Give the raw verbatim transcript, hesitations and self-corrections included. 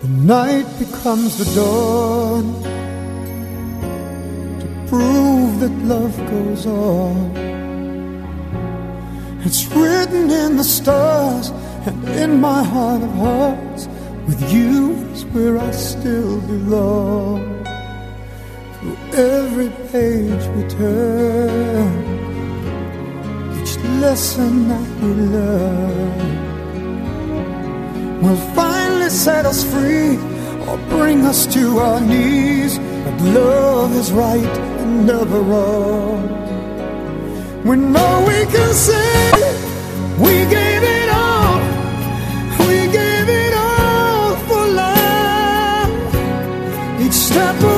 The night becomes the dawn to prove that love goes on. It's written in the stars and in my heart of hearts, with you is where I still belong. Through every page we turn, each lesson that we learn will finally set us free or bring us to our knees. But love is right and never wrong. We know we can say we gave it all, we gave it all for love. Each step